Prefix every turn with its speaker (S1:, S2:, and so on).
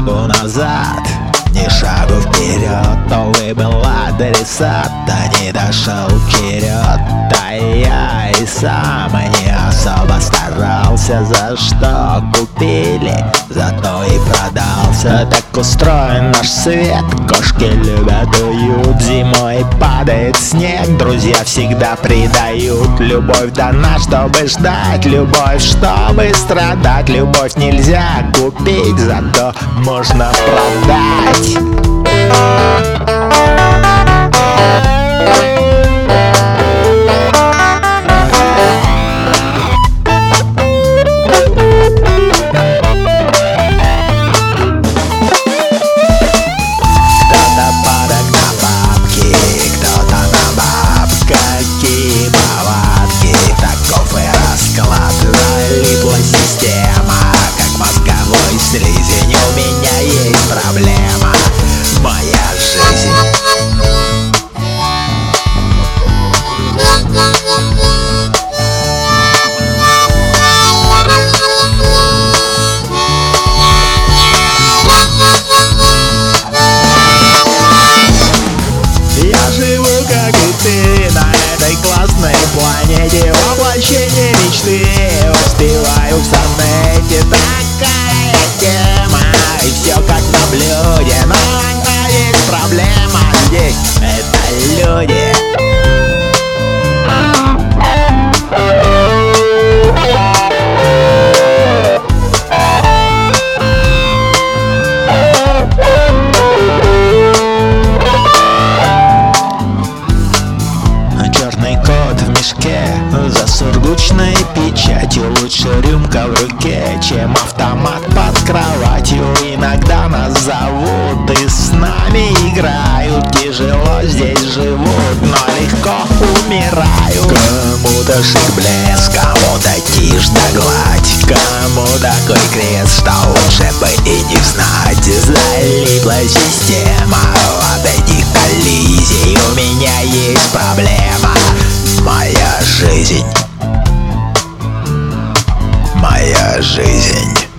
S1: шагу назад, ни шагу вперед. Новый был адресат, да не дошел черед. Да я и сам не особо старался, за что купили, зато и продался. Так устроен наш свет, кошки любят уют. Зимой падает снег, друзья всегда предают. Любовь дана, чтобы ждать, любовь, чтобы страдать. Любовь нельзя купить, зато можно продать. Система, как мозговой слизень. У меня есть проблема, моя жизнь. Я живу, как и ты, на этой классной планете, воплощение мечты. Успеваю в сонете, такая тема, и все как на блюде. Но есть проблема здесь, это люди. Черный кот в мешке за сургучной печатью. Лучше рюмка в руке, чем автомат под кроватью. Иногда нас зовут и с нами играют. Тяжело здесь живут, но легко умирают. Кому-то шик блеск, кому-то тишь да гладь. Кому такой крест, что лучше бы и не знать. Залипла система от этих коллизий. У меня есть проблема, моя жизнь. Моя жизнь.